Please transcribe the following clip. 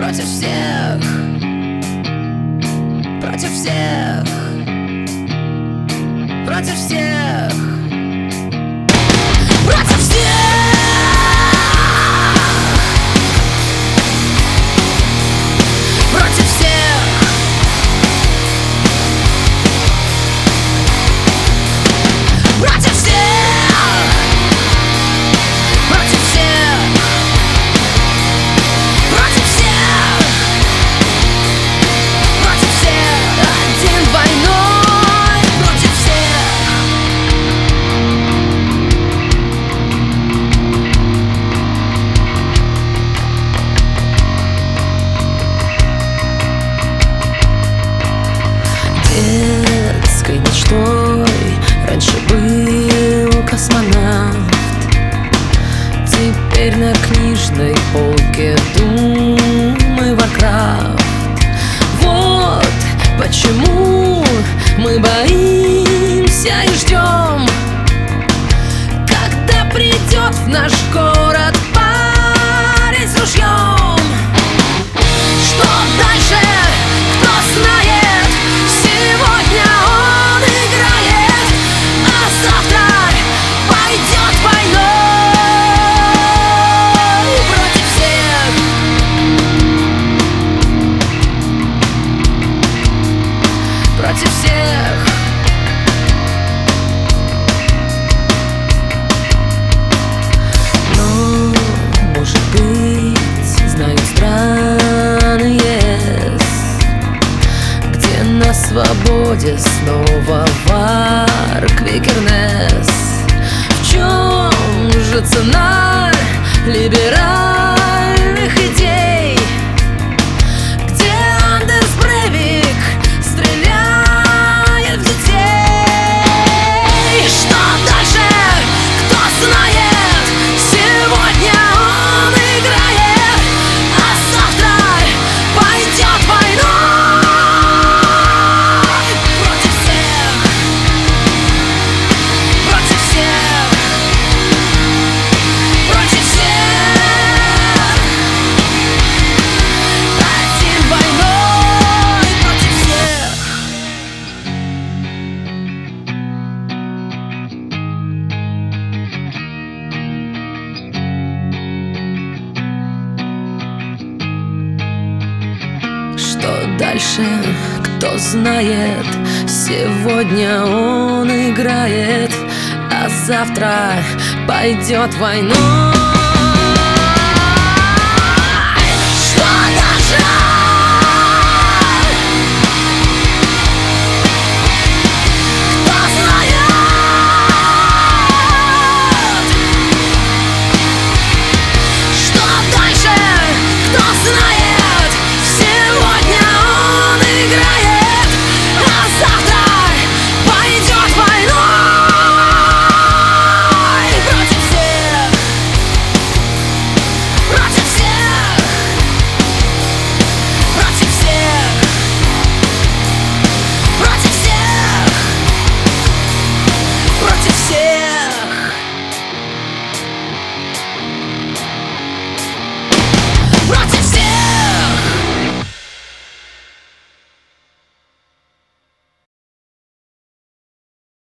против всех, против всех, против всех, против всех, против всех, против всех, против всех, против всех, против всех, один войной против всех. Детской мечтой раньше был космонавт, теперь на книжной полке Doom и Warcraft. Вот почему мы боимся и ждем, когда придет в наш город парень с ружьем. Что дальше, кто знает? Сегодня он играет, а завтра пойдет войной против всех, против всех. Но, может быть, знаю страны есть, где на свободе снова вар Квикернес. В чем же цена либеральных идей, где Андерс Брейвик стреляет в детей? Что дальше, кто знает? Сегодня он играет, а завтра пойдет войной против всех, против всех, против всех, один войной против всех. Что дальше, кто знает? Сегодня он играет, а завтра пойдет войной.